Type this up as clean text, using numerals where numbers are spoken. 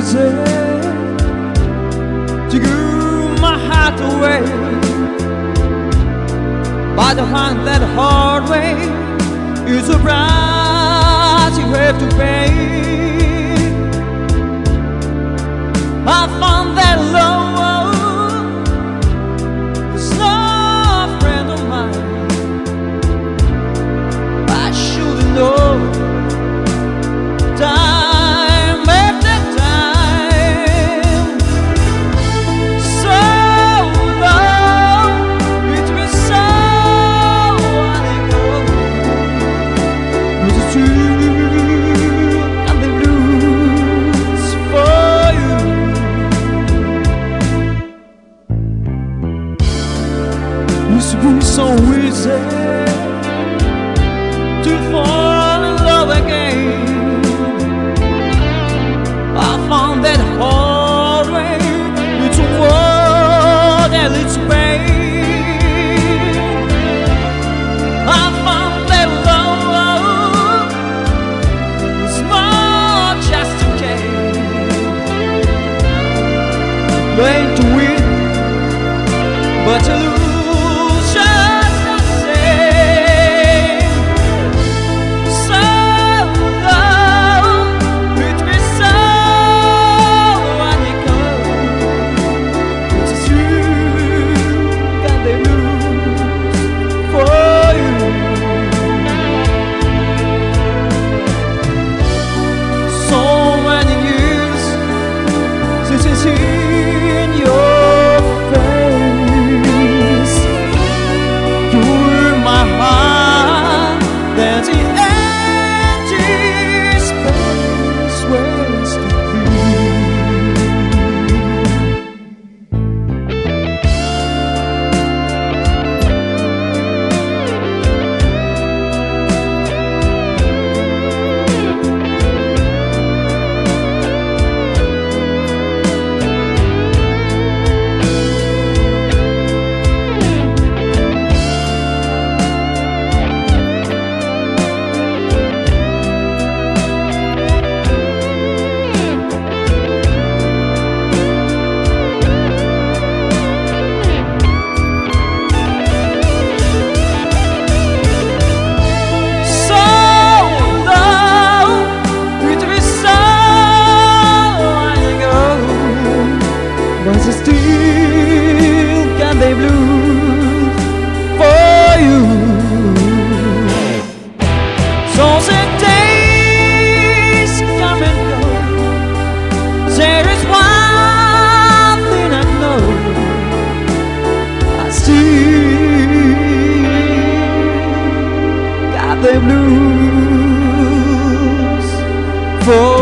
easy to give my heart away, but to find that hard way is a price you have to pay. I found that love is not a friend of mine. I should know time after time. So long, it was so unequal. It's true, and the blues for you. Used to be so easy to fall in love again. I found that hard way, it's a world that leads pain. I found that love is not just okay. Learn to win, but to lose just the same. So long, it was so unequal. It's true that they lose for you. So many years since it's in your face. You were my heart, there's the empty space where it's to be. But I still got the blues for you. So the days come and go. There is one thing I know, I still got the blues for